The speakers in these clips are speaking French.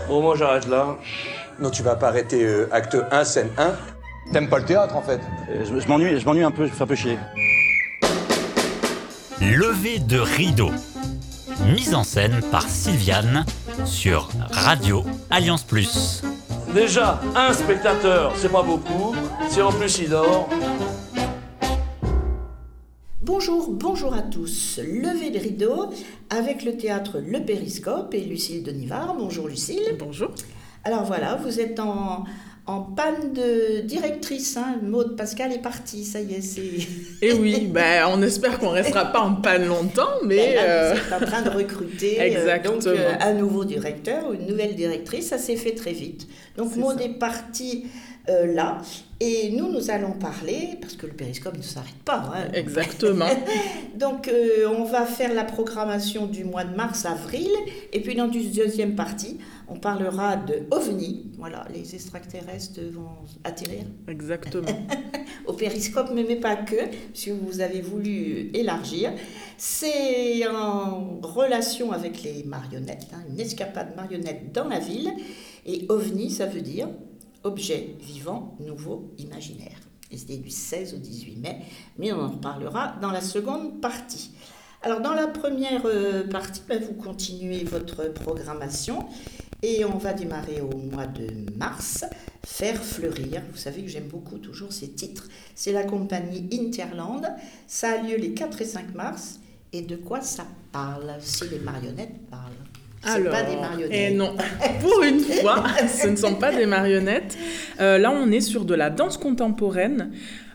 Bon, moi j'arrête là. Non, tu vas pas arrêter acte 1, scène 1. T'aimes pas le théâtre, en fait? Je m'ennuie un peu, je me fais un peu chier. Lever de rideau. Mise en scène par Sylviane sur Radio Alliance Plus. Déjà, un spectateur, c'est pas beaucoup. Si en plus il dort. Bonjour à tous. Lever de rideau avec le théâtre Le Périscope et Lucille Denivard. Bonjour Lucille. Bonjour. Alors voilà, vous êtes en panne de directrice, hein. Maude Pascal est partie, ça y est, c'est... Et oui, on espère qu'on ne restera pas en panne longtemps, mais... Là, vous êtes en train de recruter un nouveau directeur ou une nouvelle directrice, ça s'est fait très vite. Donc Maude est partie là, et nous allons parler, parce que le périscope ne s'arrête pas. Hein. Exactement. Donc on va faire la programmation du mois de mars-avril, et puis dans une deuxième partie, on parlera de OVNI. Voilà, les extraterrestres vont atterrir. Exactement. Au périscope, mais pas que, si vous avez voulu élargir. C'est en relation avec les marionnettes, hein, une escapade marionnette dans la ville. Et OVNI, ça veut dire objet vivant, nouveau, imaginaire. Et c'était du 16 au 18 mai, mais on en reparlera dans la seconde partie. Alors, dans la première partie, vous continuez votre programmation et on va démarrer au mois de mars. Faire fleurir, vous savez que j'aime beaucoup toujours ces titres. C'est la compagnie Interland. Ça a lieu les 4 et 5 mars. Et de quoi ça parle, si les marionnettes parlent? Alors, pas des marionnettes. non, pour une fois, ce ne sont pas des marionnettes. Là, on est sur de la danse contemporaine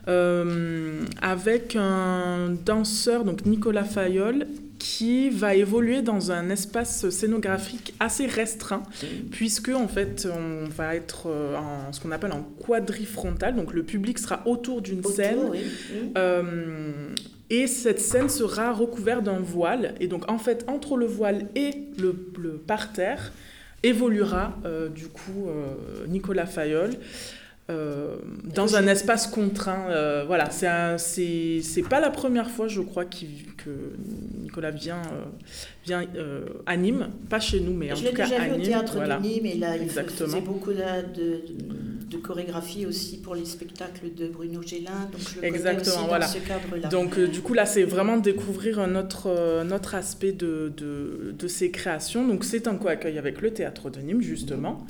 avec un danseur, donc Nicolas Fayolle, qui va évoluer dans un espace scénographique assez restreint, puisque en fait, on va être en ce qu'on appelle en quadrifrontal, donc le public sera autour d'une scène. Oui. Et cette scène sera recouverte d'un voile. Et donc, en fait, entre le voile et le parterre, évoluera, Nicolas Fayolle dans un espace contraint. Voilà, c'est pas la première fois, je crois, que Nicolas vient anime. Pas chez nous, mais en tout cas anime. Je l'ai déjà vu au théâtre de Nîmes, et là, il faisait beaucoup de chorégraphie aussi pour les spectacles de Bruno Gélin, donc je le connais aussi dans ce cadre-là. Donc du coup là c'est vraiment découvrir un autre aspect de ses créations. Donc c'est un co-accueil avec le théâtre de Nîmes justement.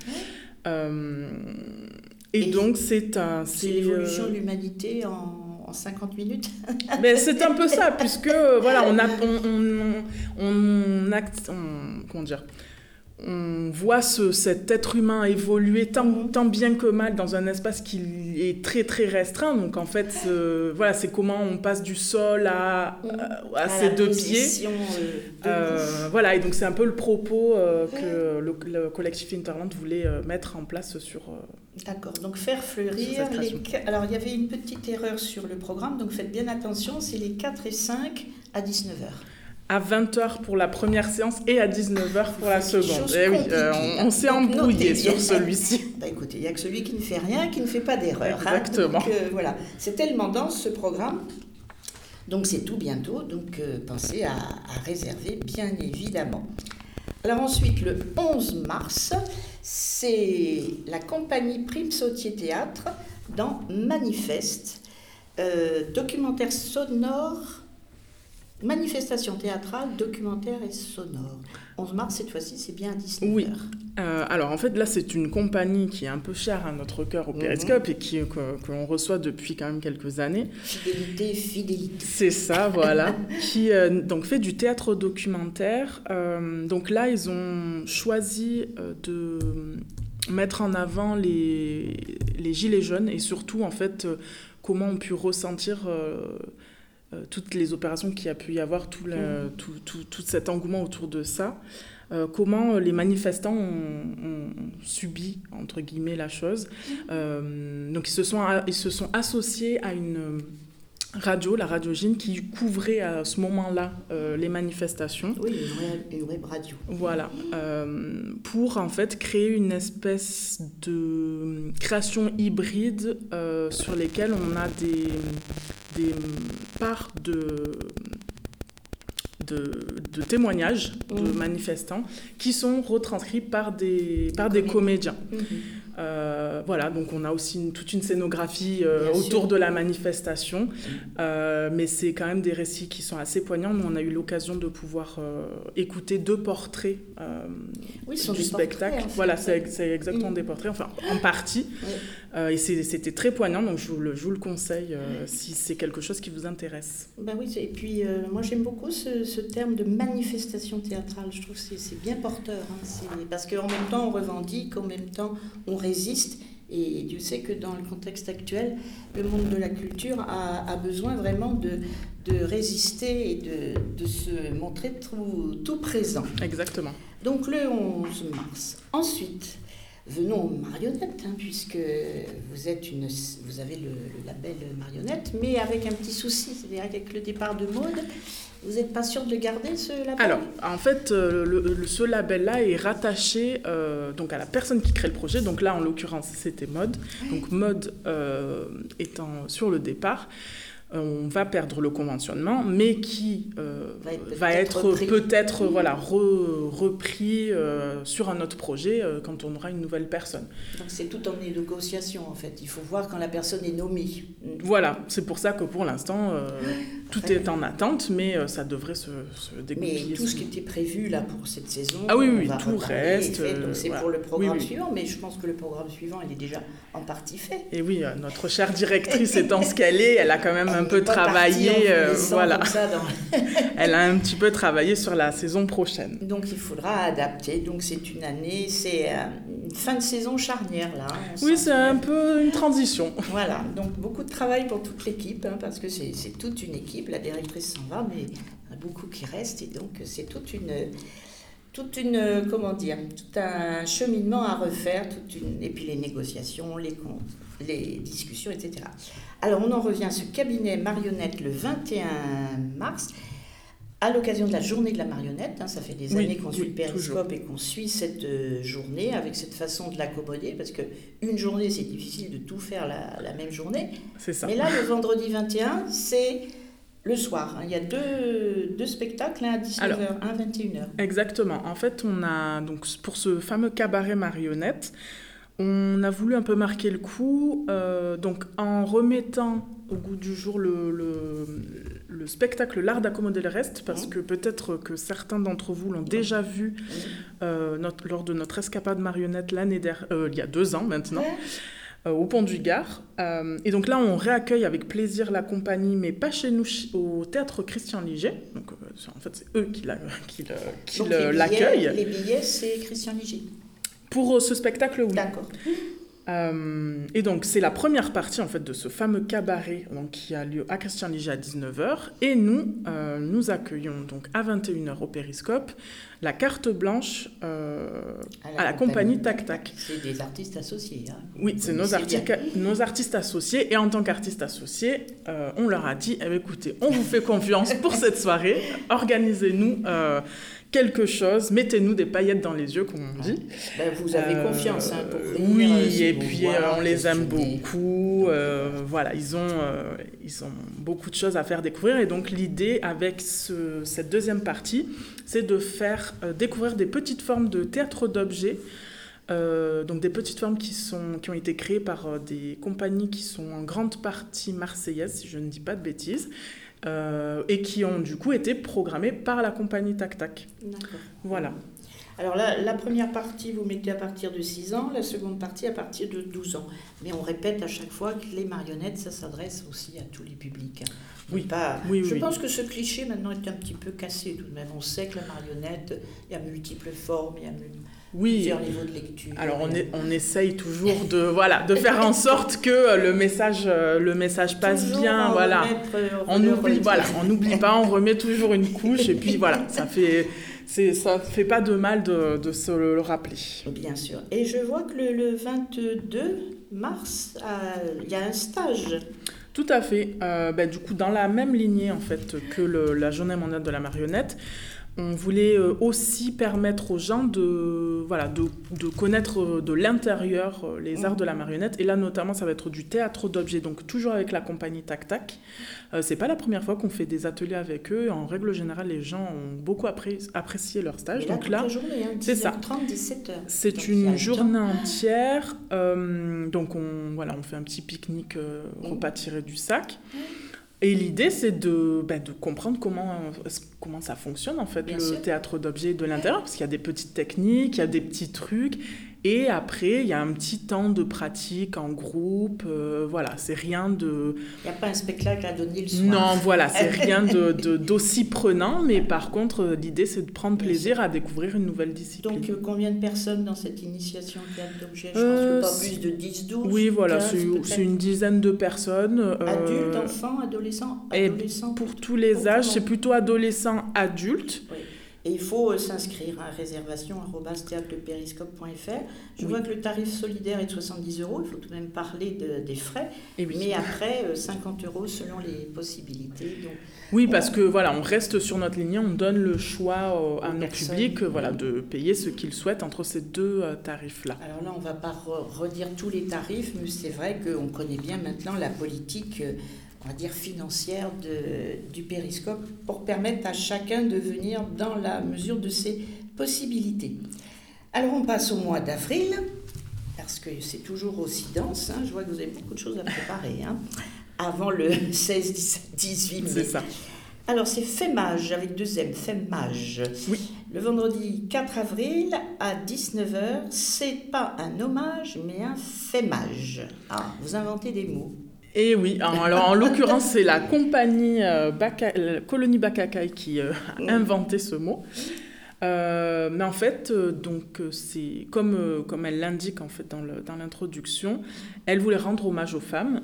Et donc c'est l'évolution de l'humanité en 50 minutes. Mais c'est un peu ça, puisque voilà, on voit cet être humain évoluer tant bien que mal dans un espace qui est très très restreint. Donc en fait, c'est comment on passe du sol à ses deux pieds. Voilà, et donc c'est un peu le propos que le collectif Interland voulait mettre en place sur. D'accord, donc faire fleurir. Alors il y avait une petite erreur sur le programme, donc faites bien attention, c'est les 4 et 5 à 19h. À 20h pour la première séance et à 19h pour la seconde. On s'est embrouillé sur celui-ci. Écoutez, il n'y a que celui qui ne fait rien, qui ne fait pas d'erreur. Exactement. Donc, voilà, c'est tellement dense ce programme. Donc c'est tout bientôt, donc pensez à réserver bien évidemment. Alors ensuite, le 11 mars, c'est la compagnie Prime Sautier Théâtre dans Manifeste, documentaire sonore. Manifestation théâtrale, documentaire et sonore. 11 mars, cette fois-ci, c'est bien à 19h. Oui. Alors, en fait, là, c'est une compagnie qui est un peu chère à notre cœur au Périscope et qu'on reçoit depuis quand même quelques années. Fidélité. C'est ça, voilà. Qui donc fait du théâtre documentaire. Donc là, ils ont choisi de mettre en avant les gilets jaunes et surtout, en fait, comment on pu ressentir... toutes les opérations qu'il y a pu y avoir, tout cet engouement autour de ça, comment les manifestants ont subi, entre guillemets, la chose. Donc ils se sont associés à une radio, la radio Gine, qui couvrait à ce moment-là les manifestations. Oui, une web radio. Voilà, pour en fait créer une espèce de création hybride sur lesquelles on a des parts de témoignages de manifestants qui sont retranscrits par des comédiens. Voilà, donc on a aussi toute une scénographie autour de la manifestation, mais c'est quand même des récits qui sont assez poignants. Nous, on a eu l'occasion de pouvoir écouter 2 portraits du spectacle. En fait. Voilà, c'est exactement des portraits, enfin en partie, et c'était très poignant, donc je vous le conseille si c'est quelque chose qui vous intéresse. Ben oui, et puis moi j'aime beaucoup ce terme de manifestation théâtrale, je trouve que c'est bien porteur, parce qu'en même temps on revendique, en même temps on résiste, et Dieu sait que dans le contexte actuel, le monde de la culture a besoin vraiment de résister et de se montrer tout présent. Exactement. Donc le 11 mars. Ensuite, venons aux marionnettes, puisque vous avez le label marionnette, mais avec un petit souci, c'est-à-dire avec le départ de Maud, vous n'êtes pas sûr de le garder, ce label ? Alors, en fait, ce label-là est rattaché donc à la personne qui crée le projet. Donc là, en l'occurrence, c'était Maud. Donc Maud étant sur le départ, on va perdre le conventionnement, mais qui va être peut-être repris sur un autre projet quand on aura une nouvelle personne. Donc c'est tout en négociation en fait, il faut voir quand la personne est nommée. Voilà, c'est pour ça que pour l'instant tout est en attente, mais ça devrait se dégoupiller. Mais tout ce qui était prévu là pour cette saison, tout reste. Donc c'est pour le programme suivant, mais je pense que le programme suivant il est déjà en partie fait. Et oui, notre chère directrice étant ce qu'elle est, elle a quand même un peu travaillé, elle a un petit peu travaillé sur la saison prochaine. Donc il faudra adapter. Donc c'est une année, c'est une fin de saison charnière là. Oui, c'est un peu une transition. Voilà, donc beaucoup de travail pour toute l'équipe, parce que c'est toute une équipe. La directrice s'en va, mais il y en a beaucoup qui restent, et donc c'est tout un cheminement à refaire, et puis les négociations, les comptes, les discussions, etc. Alors on en revient à ce cabinet marionnette le 21 mars, à l'occasion de la journée de la marionnette. Ça fait des années qu'on suit le Périscope et qu'on suit cette journée avec cette façon de l'accommoder, parce qu'une journée c'est difficile de tout faire la même journée. C'est ça. Mais là, le vendredi 21, c'est le soir. Il y a deux spectacles, un à 19h, un à 21h. Exactement. En fait, on a, donc, pour ce fameux cabaret marionnette, on a voulu un peu marquer le coup, donc en remettant au goût du jour le spectacle L'Art d'accommoder le reste, parce que peut-être que certains d'entre vous l'ont déjà vu lors de notre escapade marionnette il y a 2 ans maintenant. Au Pont du Gard. Et donc là, on réaccueille avec plaisir la compagnie, mais pas chez nous, au Théâtre Christian Liger. Donc en fait, c'est eux qui l'accueillent. Les billets, c'est Christian Liger. Pour ce spectacle, oui. D'accord. Et donc, c'est la première partie en fait, de ce fameux cabaret qui a lieu à Christian Liger à 19h. Et nous accueillons donc à 21h au Périscope la carte blanche à la compagnie Tac Tac. C'est des artistes associés. Oui, c'est nos artistes associés. Et en tant qu'artistes associés, on leur a dit, écoutez, on vous fait confiance pour cette soirée, organisez-nous quelque chose, mettez-nous des paillettes dans les yeux, comme on dit. Vous avez confiance pour venir. Oui, et puis on les aime beaucoup. Voilà, ils ont beaucoup de choses à faire découvrir. Et donc l'idée avec cette deuxième partie, c'est de faire découvrir des petites formes de théâtre d'objets. Donc des petites formes qui ont été créées par des compagnies qui sont en grande partie marseillaises, si je ne dis pas de bêtises. Et qui ont du coup été programmés par la compagnie Tac Tac. D'accord. Voilà. Alors la première partie, vous mettez à partir de 6 ans, la seconde partie à partir de 12 ans. Mais on répète à chaque fois que les marionnettes, ça s'adresse aussi à tous les publics. Oui. Je pense que ce cliché maintenant est un petit peu cassé tout de même. On sait que la marionnette, il y a multiples formes, il y a plusieurs niveaux de lecture. Alors on essaye toujours de faire en sorte que le message passe toujours bien. Voilà. On n'oublie pas, on remet toujours une couche et puis voilà, ça fait pas de mal de se le rappeler. Bien sûr. Et je vois que le 22 mars, il y a un stage. Tout à fait. Du coup, dans la même lignée en fait que la Journée mondiale de la marionnette, on voulait aussi permettre aux gens de connaître de l'intérieur les arts de la marionnette. Et là, notamment, ça va être du théâtre d'objets, donc toujours avec la compagnie Tac Tac. C'est pas la première fois qu'on fait des ateliers avec eux. En règle générale, les gens ont beaucoup apprécié leur stage. Et là, donc toute là, la journée, hein, 10h30, 17h. C'est Donc, une journée entière. Donc on fait un petit pique-nique repas tiré du sac. Et l'idée, c'est de comprendre comment ça fonctionne, en fait, théâtre d'objets de l'intérieur, parce qu'il y a des petites techniques, il y a des petits trucs, et après, il y a un petit temps de pratique en groupe, c'est rien de... Il n'y a pas un spectacle à donner le soir. Non, voilà, c'est rien d'aussi prenant, mais par contre, l'idée, c'est de prendre plaisir à découvrir une nouvelle discipline. Donc, combien de personnes dans cette initiation théâtre d'objets ? Je pense que pas plus de 10-12. Oui, voilà, 15, c'est une dizaine de personnes. Adultes, enfants, adolescents, pour tous les âges, c'est plutôt adolescents, adultes. Oui. Et il faut s'inscrire à réservation@théâtreperiscope.fr. Je vois que le tarif solidaire est de 70 €. Il faut tout de même parler des frais. Mais après, 50 € selon les possibilités. Donc, oui, parce que on reste sur notre lignée, on donne le choix à nos publics de payer ce qu'ils souhaitent entre ces deux tarifs-là. Alors là, on ne va pas redire tous les tarifs, mais c'est vrai qu'on connaît bien maintenant la politique on va dire financière du périscope pour permettre à chacun de venir dans la mesure de ses possibilités. Alors on passe au mois d'avril, parce que c'est toujours aussi dense, hein. Je vois que vous avez beaucoup de choses à préparer, hein, avant le 16, 17, 18 mai. C'est ça. Alors c'est Fémage, avec 2 M, Fémage. Oui. Le vendredi 4 avril à 19h, c'est pas un hommage, mais un Fémage. Ah, vous inventez des mots. Et oui, alors en l'occurrence, c'est la compagnie Colonie Bacacaï qui a inventé ce mot. Mais en fait, c'est comme elle l'indique en fait dans l'introduction, elle voulait rendre hommage aux femmes.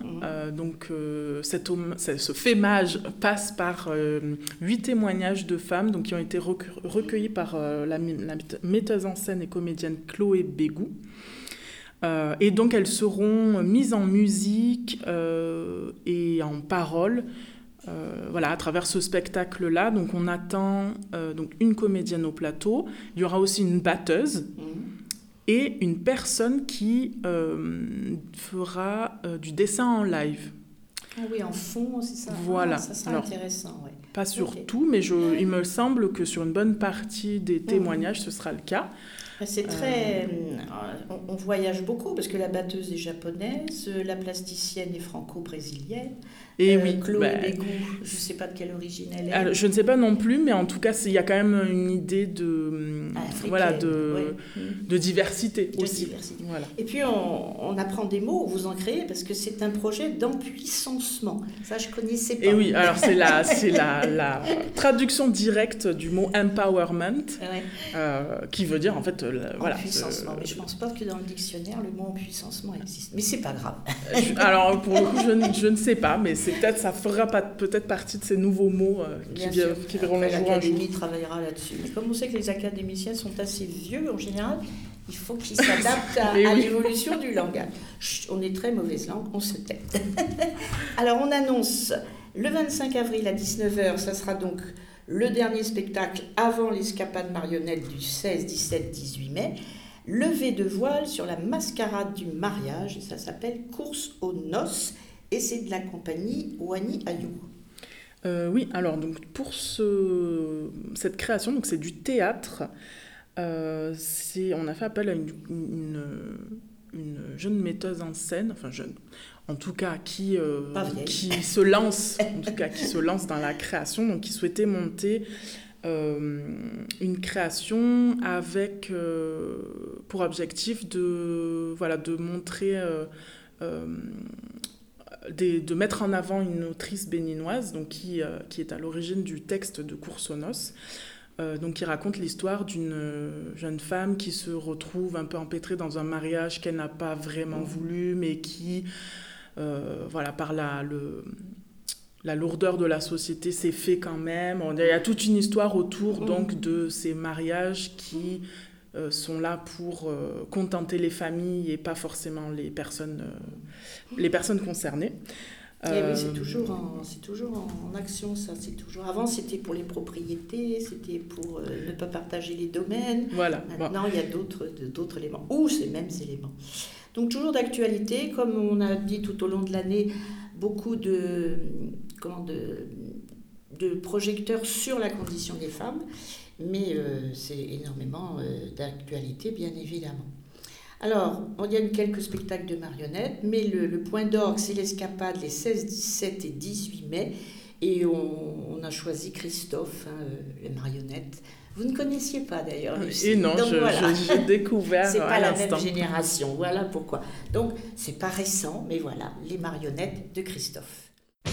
Ce Fémage passe par 8 témoignages de femmes qui ont été recueillis par la metteuse en scène et comédienne Chloé Bégou. Et donc elles seront mises en musique et en paroles à travers ce spectacle-là. Donc on attend une comédienne au plateau, il y aura aussi une batteuse et une personne qui fera du dessin en live. Ah oui, en fond, c'est ça. Voilà. Ça sera intéressant, ouais. Pas sur tout, mais il me semble que sur une bonne partie des témoignages, ce sera le cas. C'est très... On voyage beaucoup parce que la batteuse est japonaise, la plasticienne est franco-brésilienne. Et oui, Chloé Bégou, je ne sais pas de quelle origine elle est. Alors, je ne sais pas non plus, mais en tout cas, il y a quand même une idée de diversité aussi. Voilà. Et puis, on apprend des mots, vous en créez, parce que c'est un projet d'empuissancement. Ça, je ne connaissais pas. Et oui, alors c'est la traduction directe du mot empowerment, qui veut dire en fait... empuissancement, mais je ne pense pas que dans le dictionnaire, le mot empuissancement existe. Mais ce n'est pas grave. Alors, pour le coup, je ne sais pas, mais ça fera peut-être partie de ces nouveaux mots qui verront le jour un jour. L'Académie travaillera là-dessus. Mais comme on sait que les académiciens sont assez vieux en général, il faut qu'ils s'adaptent à l'évolution du langage. Chut, on est très mauvaise langue, on se tait. Alors, on annonce le 25 avril à 19h, ça sera donc le dernier spectacle avant l'escapade marionnette du 16, 17, 18 mai. Levé de voile sur la mascarade du mariage, et ça s'appelle Course aux noces. Et c'est de la compagnie Wani Ayou. Oui, alors donc pour cette création, donc c'est du théâtre. On a fait appel à une jeune metteuse en scène, enfin jeune, en tout cas qui se lance dans la création, donc qui souhaitait monter une création avec pour objectif de montrer de mettre en avant une autrice béninoise donc qui est à l'origine du texte de Course aux noces, donc qui raconte l'histoire d'une jeune femme qui se retrouve un peu empêtrée dans un mariage qu'elle n'a pas vraiment voulu, mais qui par la lourdeur de la société s'est fait quand même. Il y a toute une histoire autour donc de ces mariages qui sont là pour contenter les familles et pas forcément les personnes concernées. Et oui, c'est toujours en action, ça. C'est toujours... Avant, c'était pour les propriétés, c'était pour ne pas partager les domaines. Voilà. Maintenant, il y a d'autres éléments, ou ces mêmes éléments. Donc, toujours d'actualité, comme on a dit tout au long de l'année, beaucoup de projecteurs sur la condition des femmes, mais c'est énormément d'actualité, bien évidemment. Alors, il y a quelques spectacles de marionnettes, mais le point d'orgue, c'est l'escapade les 16, 17 et 18 mai. Et on a choisi Christophe, les marionnettes. Vous ne connaissiez pas d'ailleurs, Lucie. Et non, j'ai découvert c'est pas la l'instant. même génération, voilà pourquoi. Donc, c'est pas récent, mais voilà, les marionnettes de Christophe.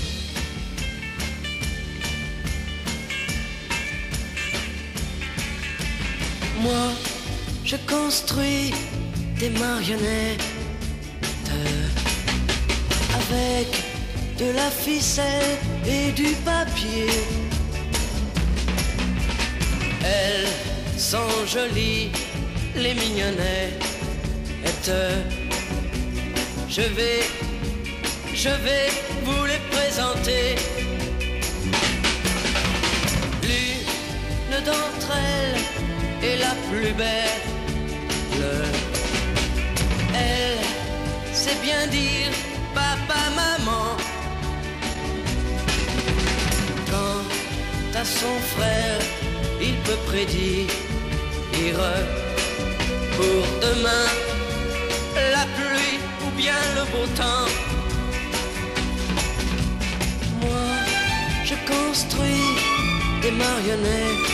Moi, je construis des marionnettes avec de la ficelle et du papier. Elles sont jolies, les mignonnettes. Je vais vous les présenter. L'une d'entre elles est la plus belle. Elle sait bien dire papa, maman. Quant à son frère, il peut prédire pour demain la pluie ou bien le beau temps. Moi, je construis des marionnettes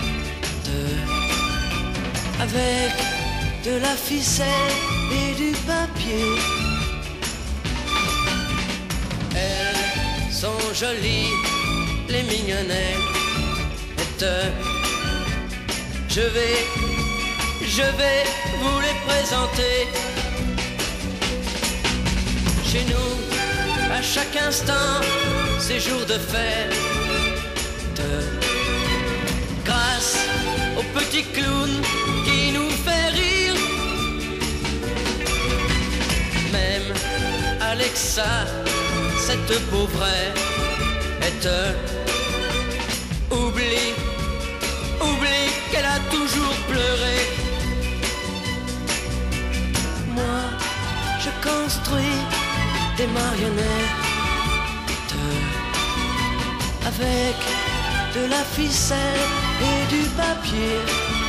avec de la ficelle et du papier. Elles sont jolies, les mignonnettes. Je vais vous les présenter. Chez nous, à chaque instant, c'est jour de fête. Grâce au petit clown qui nous fait rire. Même Alexa, cette pauvrette, oublie qu'elle a toujours pleuré. Moi, je construis des marionnettes avec de la ficelle et du papier.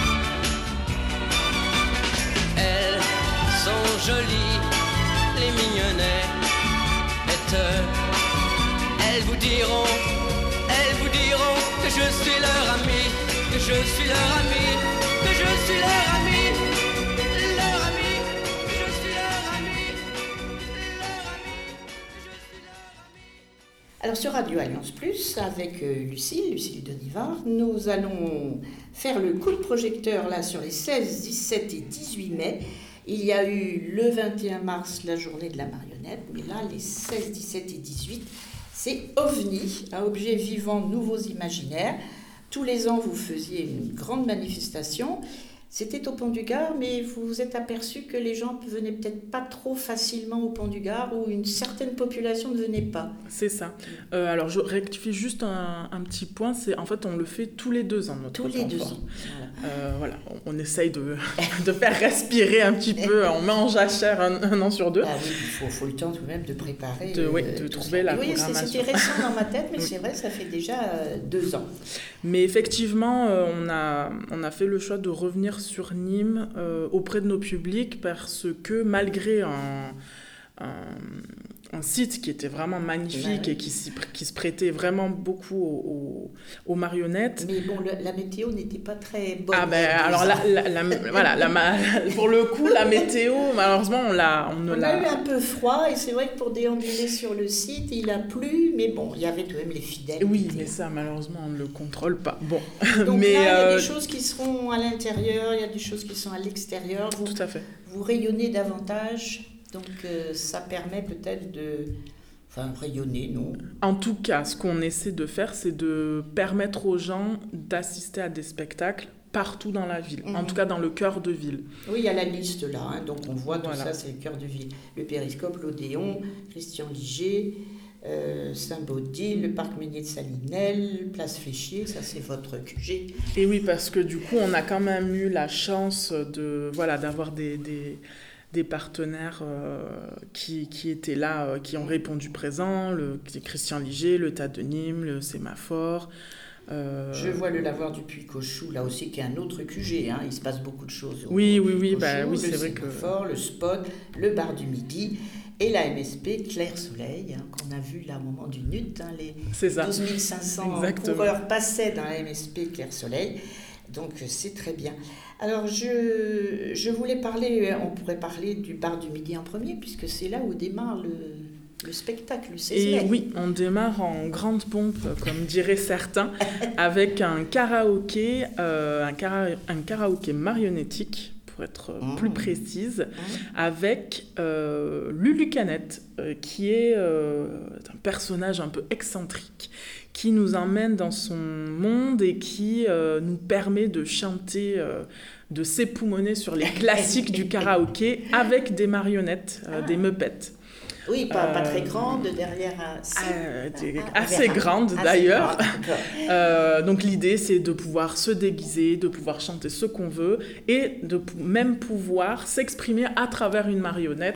Elles sont jolies, les mignonnettes. Elles vous diront que je suis leur ami, que je suis leur ami, que je suis leur ami, leur ami, que je suis leur ami, leur ami, que je suis leur ami. Alors sur Radio Alliance Plus, avec Lucille Denivard, nous allons faire le coup de projecteur là sur les 16, 17 et 18 mai. Il y a eu le 21 mars la journée de la marionnette, mais là les 16, 17 et 18, c'est OVNI, un objet vivant nouveaux imaginaires. Tous les ans, vous faisiez une grande manifestation. C'était au Pont du Gard, mais vous vous êtes aperçu que les gens ne venaient peut-être pas trop facilement au Pont du Gard, ou une certaine population ne venait pas. C'est ça. Alors, je rectifie juste un petit point. En fait, on le fait tous les 2 ans, notre Tous les temps 2 fort. ans. Voilà, on essaye de faire respirer un petit peu. On met en jachère un an sur 2. Ah oui, il faut le temps tout de même de préparer. De trouver la programmation. C'était récent dans ma tête, mais c'est vrai, ça fait déjà 2 ans. Mais effectivement, on a fait le choix de revenir sur Nîmes auprès de nos publics parce que malgré un site qui était vraiment magnifique et qui se prêtait vraiment beaucoup aux marionnettes. Mais bon, la météo n'était pas très bonne. Ah ben alors pour le coup, la météo, malheureusement, on a eu un peu froid et c'est vrai que pour déambuler sur le site, il a plu, mais bon, il y avait tout de même les fidèles. Oui, mais ça, malheureusement, on ne le contrôle pas. Bon. Donc mais, là, il y a des choses qui seront à l'intérieur, il y a des choses qui sont à l'extérieur. Tout à fait. Vous rayonnez davantage. Donc ça permet peut-être rayonner, non ? En tout cas, ce qu'on essaie de faire, c'est de permettre aux gens d'assister à des spectacles partout dans la ville, en tout cas dans le cœur de ville. Oui, il y a la liste là, donc on voit tout ça, c'est le cœur de ville. Le Périscope, l'Odéon, Christian Liger, Saint-Baudile, le parc Meunier de Salinelles, Place Fléchier, ça c'est votre QG. Et oui, parce que du coup, on a quand même eu la chance d'avoir des partenaires qui étaient là, qui ont répondu présent, Christian Liger, le TAD de Nîmes, le Sémaphore. Je vois le lavoir du Puy-Cochou, là aussi, qui est un autre QG. Hein. Il se passe beaucoup de choses. Oui, Cochou, c'est vrai que... Le Spot, le bar du Midi et la MSP Clair Soleil, hein, qu'on a vu là au moment du NUT. Hein, les 12 500 coureurs passaient dans la MSP Clair Soleil. Donc c'est très bien. Alors je voulais on pourrait parler du bar du Midi en premier, puisque c'est là où démarre le spectacle, le 16 mai. Et oui, on démarre en grande pompe, comme diraient certains, avec un karaoké, un karaoké marionnettique, pour être plus précise, avec Lulu Canette, qui est un personnage un peu excentrique, qui nous emmène dans son monde et qui nous permet de chanter, de s'époumoner sur les classiques du karaoké avec des marionnettes, des meupettes. Oui, pas très grande, derrière assez grande d'ailleurs. Donc l'idée, c'est de pouvoir se déguiser, de pouvoir chanter ce qu'on veut et de même pouvoir s'exprimer à travers une marionnette.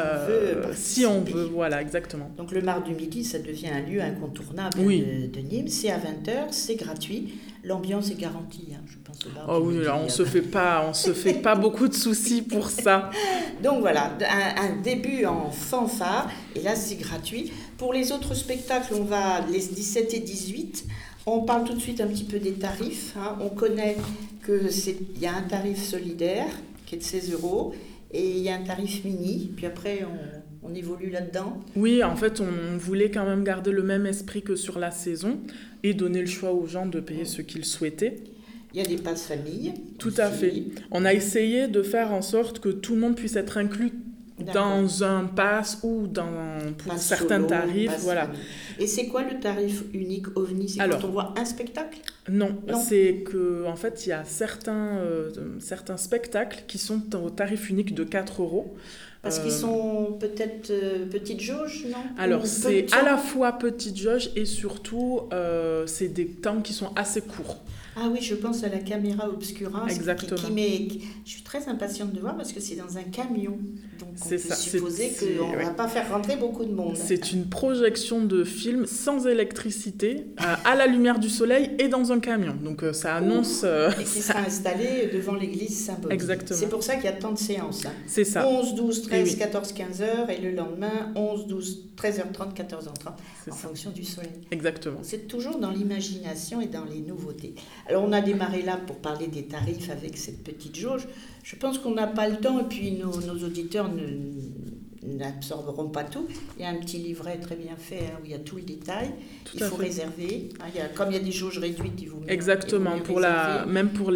Si on veut, voilà, exactement. Donc le Mar du Midi, ça devient un lieu incontournable de Nîmes. C'est à 20h, c'est gratuit. L'ambiance est garantie, hein, je pense. On se fait pas beaucoup de soucis pour ça. Donc voilà, un début en fanfare, et là c'est gratuit. Pour les autres spectacles, on va les 17 et 18. On parle tout de suite un petit peu des tarifs. Hein. On connaît qu'il y a un tarif solidaire qui est de 16 € et il y a un tarif mini. Puis après, on évolue là-dedans. Oui, en fait, on voulait quand même garder le même esprit que sur la saison et donner le choix aux gens de payer ce qu'ils souhaitaient. Il y a des passes famille. Tout à fait. On a essayé de faire en sorte que tout le monde puisse être inclus dans un pass ou pour certains tarifs. Voilà. Famille. Et c'est quoi le tarif unique OVNI ? C'est quand on voit un spectacle ? Non, c'est qu'en fait, il y a certains spectacles qui sont au tarif unique de 4 €. Parce qu'ils sont peut-être petite jauge, non ? Alors, c'est à la fois petite jauge et surtout, c'est des temps qui sont assez courts. Ah oui, je pense à la caméra obscura. Exactement. Je suis très impatiente de voir parce que c'est dans un camion. Donc on peut ça, supposer qu'on ne va pas faire rentrer beaucoup de monde. C'est une projection de film sans électricité, à la lumière du soleil et dans un camion. Donc ça annonce... et qui sera installé devant l'église Saint-Baudile. Exactement. C'est pour ça qu'il y a tant de séances. Hein. C'est ça. 11, 12, 13, 14, 15 heures et le lendemain, 11, 12, 13h30, 14h30, en fonction du soleil. Exactement. C'est toujours dans l'imagination et dans les nouveautés. Alors, on a démarré là pour parler des tarifs avec cette petite jauge. Je pense qu'on n'a pas le temps et puis nos auditeurs n'absorberont pas tout. Il y a un petit livret très bien fait où il y a tout le détail. Il faut réserver. Comme il y a des jauges réduites, il vaut mieux. Exactement. Même pour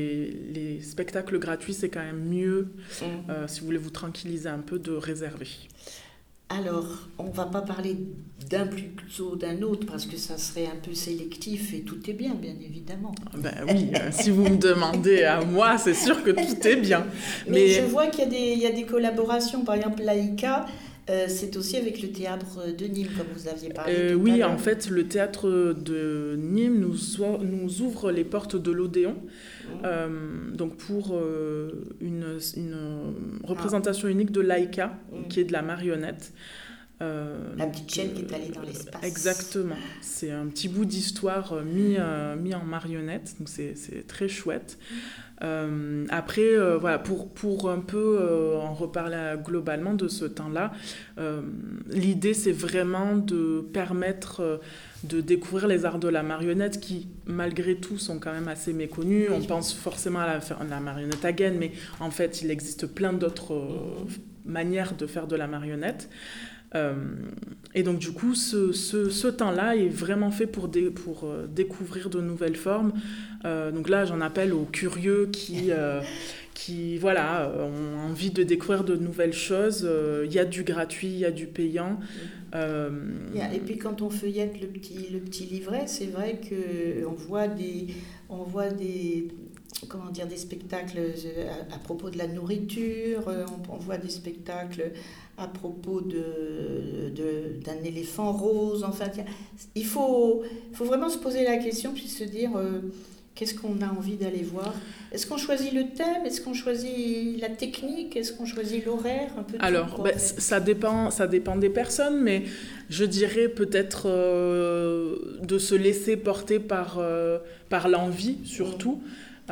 les spectacles gratuits, c'est quand même mieux, si vous voulez vous tranquilliser un peu, de réserver. Alors, on ne va pas parler d'un plutôt d'un autre parce que ça serait un peu sélectif et tout est bien évidemment. Ben oui, si vous me demandez à moi, c'est sûr que tout est bien. Mais je vois qu'il y a des collaborations, par exemple Laïka, c'est aussi avec le théâtre de Nîmes, comme vous aviez parlé. Oui, en fait, le théâtre de Nîmes nous ouvre les portes de l'Odéon. Donc pour une représentation unique de Laïka, qui est de la marionnette. La petite chaîne qui est allée dans l'espace. Exactement. C'est un petit bout d'histoire mis en marionnette, donc c'est très chouette. Après, voilà, pour un peu en reparler globalement de ce temps-là, l'idée c'est vraiment de permettre de découvrir les arts de la marionnette qui, malgré tout, sont quand même assez méconnus. On pense forcément à la marionnette à gaine, mais en fait, il existe plein d'autres manières de faire de la marionnette. Et donc du coup ce temps-là est vraiment fait pour découvrir de nouvelles formes. Donc là j'en appelle aux curieux qui voilà, ont envie de découvrir de nouvelles choses. Il y a du gratuit, il y a du payant. Et puis quand on feuillette le petit livret, c'est vrai qu'on voit des des spectacles à propos de la nourriture, on voit des spectacles à propos d'un éléphant rose. Enfin, il faut vraiment se poser la question puis se dire qu'est-ce qu'on a envie d'aller voir. Est-ce qu'on choisit le thème? Est-ce qu'on choisit la technique? Est-ce qu'on choisit l'horaire? Un peu tout, Alors, quoi, en fait. ça dépend des personnes, mais je dirais peut-être de se laisser porter par l'envie, surtout.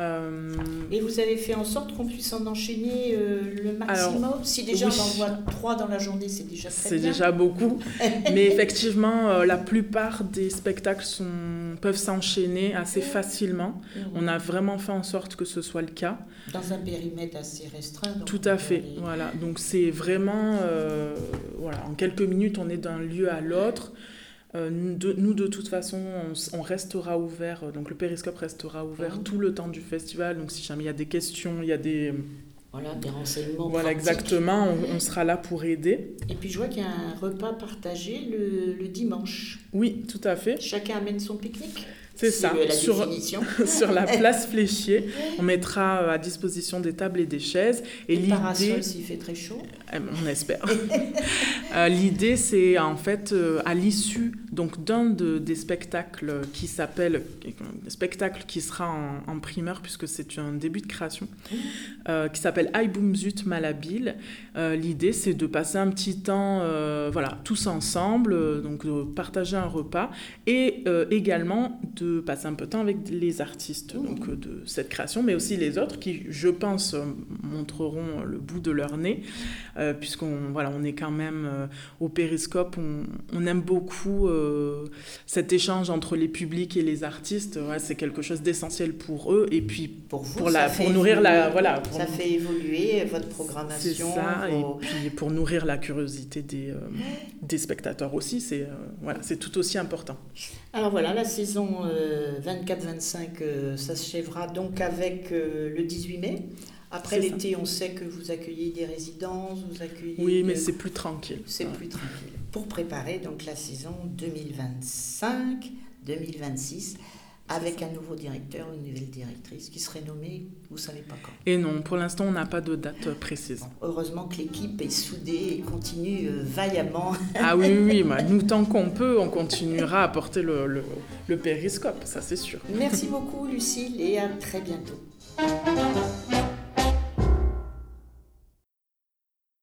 Et vous avez fait en sorte qu'on puisse en enchaîner le maximum. Alors, si déjà oui. on en voit 3 dans la journée, c'est déjà très bien. C'est déjà beaucoup. Mais effectivement, la plupart des spectacles peuvent s'enchaîner assez facilement. On a vraiment fait en sorte que ce soit le cas. Dans un périmètre assez restreint. Donc tout à fait. Voilà. Donc c'est vraiment... en quelques minutes, on est d'un lieu à l'autre. Nous, de toute façon, on restera ouvert, donc le périscope restera ouvert tout le temps du festival, donc si jamais il y a des questions, il y a des renseignements voilà, pratiques. Exactement, on sera là pour aider. Et puis je vois qu'il y a un repas partagé le dimanche. Oui, tout à fait. Chacun amène son pique-nique. C'est ça, sur la place Fléchier, on mettra à disposition des tables et des chaises. Et l'idée, parasol s'il fait très chaud. On espère. L'idée, c'est en fait, à l'issue donc, des spectacles qui s'appelle, spectacle qui sera en primeur, puisque c'est un début de création, qui s'appelle Aïe Boum Zut Malhabile. L'idée, c'est de passer un petit temps, tous ensemble, donc de partager un repas, et également de passer un peu de temps avec les artistes donc, de cette création, mais aussi les autres qui, je pense, montreront le bout de leur nez, puisqu'on est quand même au périscope, on aime beaucoup cet échange entre les publics et les artistes. C'est quelque chose d'essentiel pour eux, et puis pour nourrir ça fait évoluer votre programmation. C'est ça, et puis pour nourrir la curiosité des spectateurs aussi, c'est tout aussi important. Alors voilà, la saison 24-25 s'achèvera donc avec le 18 mai. Après l'été, on sait que vous accueillez des résidences, vous accueillez... Oui, mais c'est plus tranquille. C'est plus tranquille. Pour préparer donc la saison 2025-2026, avec un nouveau directeur ou une nouvelle directrice qui serait nommée, vous ne savez pas quand. Et non, pour l'instant, on n'a pas de date précise. Bon, heureusement que l'équipe est soudée et continue vaillamment. Ah oui, nous, tant qu'on peut, on continuera à porter le périscope, ça c'est sûr. Merci beaucoup, Lucille, et à très bientôt.